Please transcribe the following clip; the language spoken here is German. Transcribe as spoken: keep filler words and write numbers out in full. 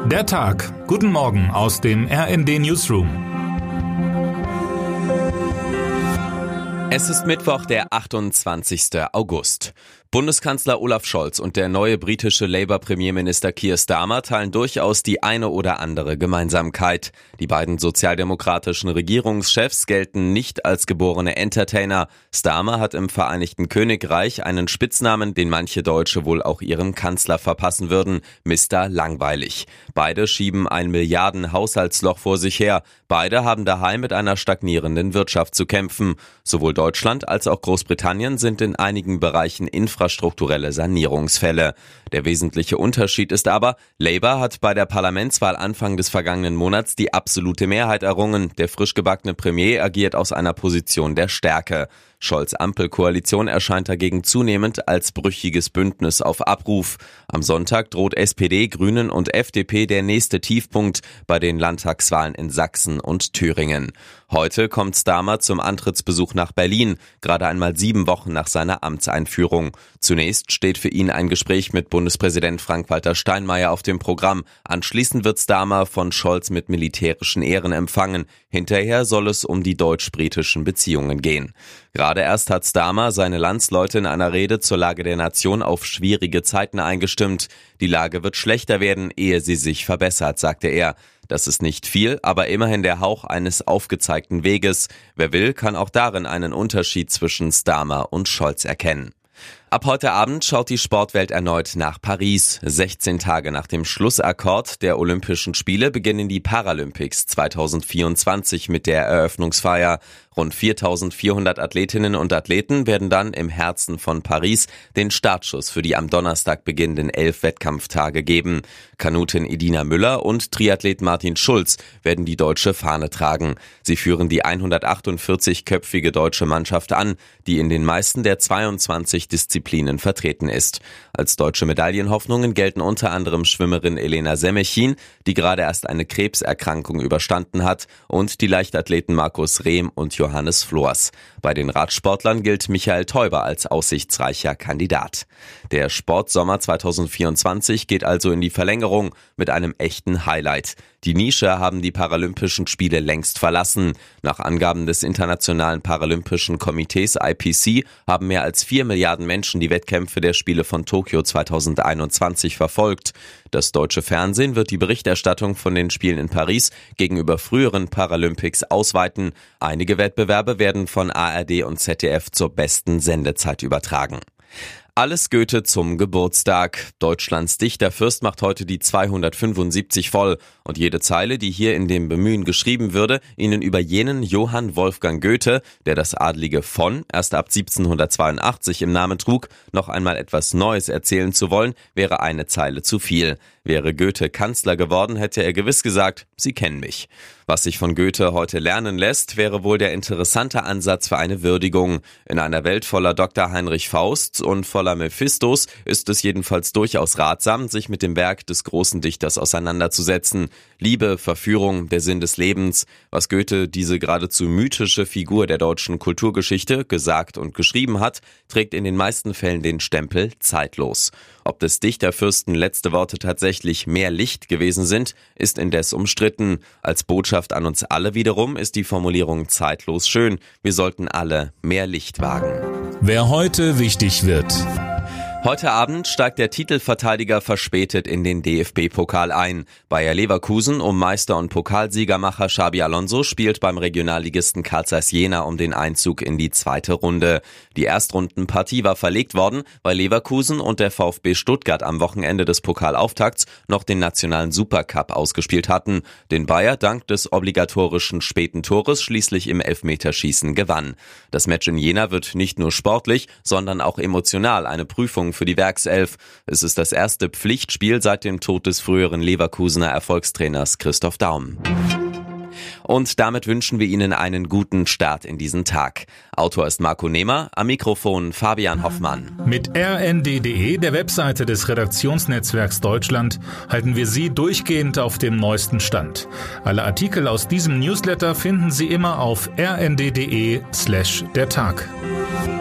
Der Tag. Guten Morgen aus dem R N D Newsroom. Es ist Mittwoch, der achtundzwanzigster August. Bundeskanzler Olaf Scholz und der neue britische Labour-Premierminister Keir Starmer teilen durchaus die eine oder andere Gemeinsamkeit. Die beiden sozialdemokratischen Regierungschefs gelten nicht als geborene Entertainer. Starmer hat im Vereinigten Königreich einen Spitznamen, den manche Deutsche wohl auch ihrem Kanzler verpassen würden: Mister Langweilig. Beide schieben ein Milliarden-Haushaltsloch vor sich her. Beide haben daheim mit einer stagnierenden Wirtschaft zu kämpfen. Sowohl Deutschland als auch Großbritannien sind in einigen Bereichen infrastrukturelle Sanierungsfälle. Der wesentliche Unterschied ist aber, Labour hat bei der Parlamentswahl Anfang des vergangenen Monats die absolute Mehrheit errungen. Der frisch gebackene Premier agiert aus einer Position der Stärke. Scholz' Ampelkoalition erscheint dagegen zunehmend als brüchiges Bündnis auf Abruf. Am Sonntag droht S P D, Grünen und F D P der nächste Tiefpunkt bei den Landtagswahlen in Sachsen und Thüringen. Heute kommt Starmer zum Antrittsbesuch nach Berlin, gerade einmal sieben Wochen nach seiner Amtseinführung. Zunächst steht für ihn ein Gespräch mit Bundespräsident Frank-Walter Steinmeier auf dem Programm. Anschließend wird Starmer von Scholz mit militärischen Ehren empfangen. Hinterher soll es um die deutsch-britischen Beziehungen gehen. Gerade erst hat Starmer seine Landsleute in einer Rede zur Lage der Nation auf schwierige Zeiten eingestimmt. Die Lage wird schlechter werden, ehe sie sich verbessert, sagte er. Das ist nicht viel, aber immerhin der Hauch eines aufgezeigten Weges. Wer will, kann auch darin einen Unterschied zwischen Starmer und Scholz erkennen. Ab heute Abend schaut die Sportwelt erneut nach Paris. sechzehn Tage nach dem Schlussakkord der Olympischen Spiele beginnen die Paralympics zweitausendvierundzwanzig mit der Eröffnungsfeier. Rund viertausendvierhundert Athletinnen und Athleten werden dann im Herzen von Paris den Startschuss für die am Donnerstag beginnenden elf Wettkampftage geben. Kanutin Edina Müller und Triathlet Martin Schulz werden die deutsche Fahne tragen. Sie führen die hundertachtundvierzig-köpfige deutsche Mannschaft an, die in den meisten der zweiundzwanzig Disziplinen vertreten ist. Als deutsche Medaillenhoffnungen gelten unter anderem Schwimmerin Elena Semechin, die gerade erst eine Krebserkrankung überstanden hat, und die Leichtathleten Markus Rehm und Johannes Flors. Bei den Radsportlern gilt Michael Teuber als aussichtsreicher Kandidat. Der Sportsommer zweitausendvierundzwanzig geht also in die Verlängerung mit einem echten Highlight. Die Nische haben die Paralympischen Spiele längst verlassen. Nach Angaben des Internationalen Paralympischen Komitees I P C haben mehr als vier Milliarden Menschen die Wettkämpfe der Spiele von Tokio zweitausendeinundzwanzig verfolgt. Das deutsche Fernsehen wird die Berichterstattung von den Spielen in Paris gegenüber früheren Paralympics ausweiten. Einige Wettbewerbe werden von A R D und Z D F zur besten Sendezeit übertragen. Alles Goethe zum Geburtstag. Deutschlands Dichterfürst macht heute die zweihundertfünfundsiebzig voll. Und jede Zeile, die hier in dem Bemühen geschrieben würde, Ihnen über jenen Johann Wolfgang Goethe, der das adlige von erst ab siebzehnhundertzweiundachtzig im Namen trug, noch einmal etwas Neues erzählen zu wollen, wäre eine Zeile zu viel. Wäre Goethe Kanzler geworden, hätte er gewiss gesagt, Sie kennen mich. Was sich von Goethe heute lernen lässt, wäre wohl der interessante Ansatz für eine Würdigung. In einer Welt voller Doktor Heinrich Fausts und voller Mephistos ist es jedenfalls durchaus ratsam, sich mit dem Werk des großen Dichters auseinanderzusetzen. Liebe, Verführung, der Sinn des Lebens, was Goethe, diese geradezu mythische Figur der deutschen Kulturgeschichte, gesagt und geschrieben hat, trägt in den meisten Fällen den Stempel zeitlos. Ob des Dichterfürsten letzte Worte tatsächlich mehr Licht gewesen sind, ist indes umstritten. Als Botschaft an uns alle wiederum ist die Formulierung zeitlos schön. Wir sollten alle mehr Licht wagen. Wer heute wichtig wird. Heute Abend steigt der Titelverteidiger verspätet in den D F B-Pokal ein. Bayer Leverkusen um Meister- und Pokalsiegermacher Xabi Alonso spielt beim Regionalligisten Carl Zeiss Jena um den Einzug in die zweite Runde. Die Erstrundenpartie war verlegt worden, weil Leverkusen und der VfB Stuttgart am Wochenende des Pokalauftakts noch den nationalen Supercup ausgespielt hatten, den Bayer dank des obligatorischen späten Tores schließlich im Elfmeterschießen gewann. Das Match in Jena wird nicht nur sportlich, sondern auch emotional eine Prüfung für die Werkself. Es ist das erste Pflichtspiel seit dem Tod des früheren Leverkusener Erfolgstrainers Christoph Daum. Und damit wünschen wir Ihnen einen guten Start in diesen Tag. Autor ist Marco Nehmer, am Mikrofon Fabian Hoffmann. Mit R N D punkt D E, der Webseite des Redaktionsnetzwerks Deutschland, halten wir Sie durchgehend auf dem neuesten Stand. Alle Artikel aus diesem Newsletter finden Sie immer auf r n d punkt d e slash der Tag.